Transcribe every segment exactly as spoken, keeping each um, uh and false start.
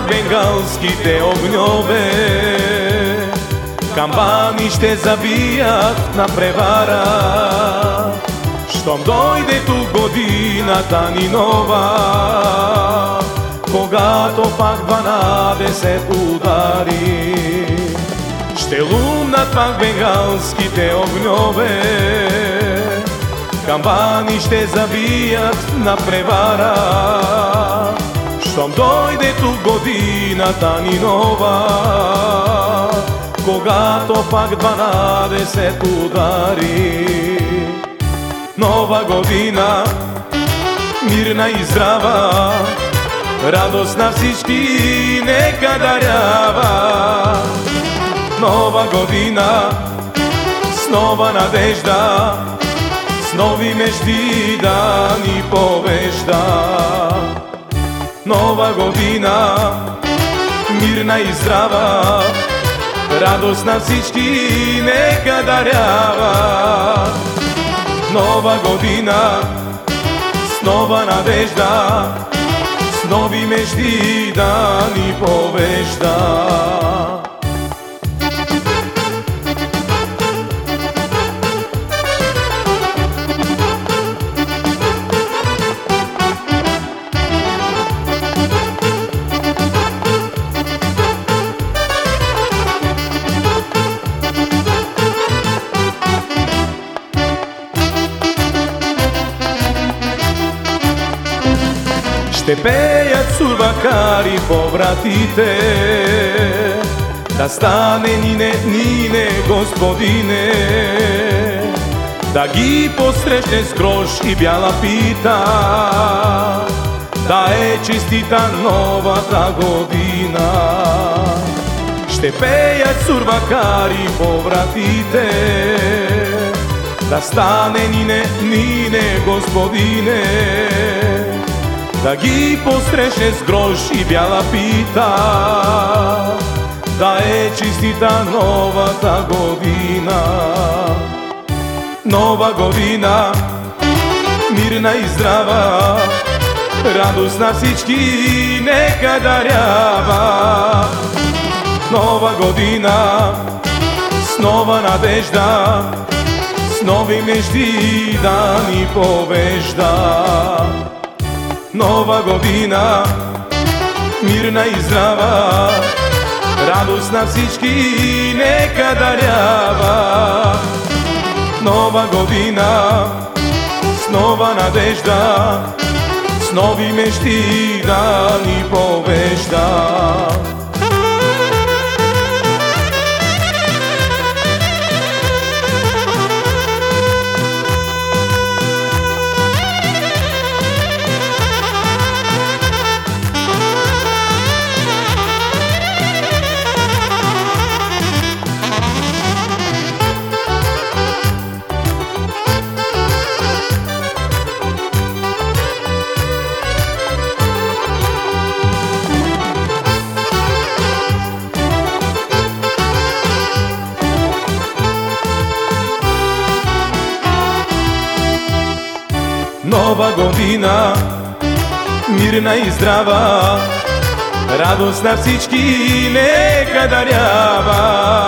бенгалските огньове, камбани ще забият на превара. Щом дойде тук годината ни нова, когато пак дванадесет удари, ще лумнат пак бенгалските огньове, камбани ще забият на превара. Щом дойде тук годината ни нова, когато пак дванадесет удари. Нова година, мирна и здрава, радост на всички нека дарява. Нова година, с нова надежда, с нови мечти да ни повежда. Нова година, мирна и здрава, радост на всички нека дарява. Нова година, с нова надежда, с нови мечти да ни повежда. Ще пеят сурвакари по вратите, да стане нине, нине, господине, да ги посрещне с грош и бяла пита, да е честита новата година. Ще пеят сурвакари по вратите, да стане нине, нине, господине, да ги посрещне с грош и бяла пита, да е честита новата година. Нова година, мирна и здрава, радост на всички нека дарява. Нова година, с нова надежда, с нови мечти да ни повежда. Нова година, мирна и здрава, радост на всички нека дарява. Нова година, с нова надежда, с нови мечти да ни повежда. Нова година, мирна и здрава, радост на всички нека дарява.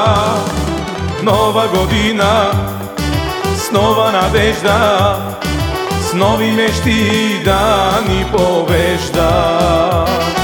Нова година, с нова надежда, с нови мечти да ни повежда.